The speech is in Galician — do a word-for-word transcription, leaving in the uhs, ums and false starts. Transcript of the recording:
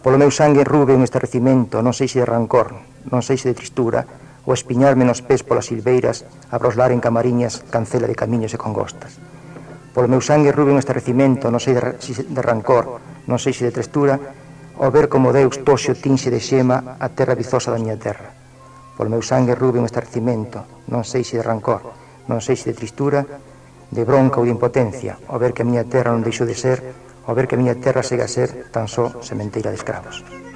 Polo meu sangue rube un estarrecimento, non sei se de rancor, non sei se de tristura, o espiñarme nos pés polas silveiras, a broslar en camariñas, cancela de camiños e congostas. Polo meu sangue rube un estarrecimento, non sei de, se de rancor, non sei se de tristura, ao ver como Deus toxo tinxe de xema a terra vizosa da miña terra. Polo meu sangue rube un estarrecimento, non sei se de rancor, non sei se de tristura, de bronca ou de impotencia, ao ver que a miña terra non deixou de ser, ao ver que a miña terra segue a ser tan só sementeira de escravos.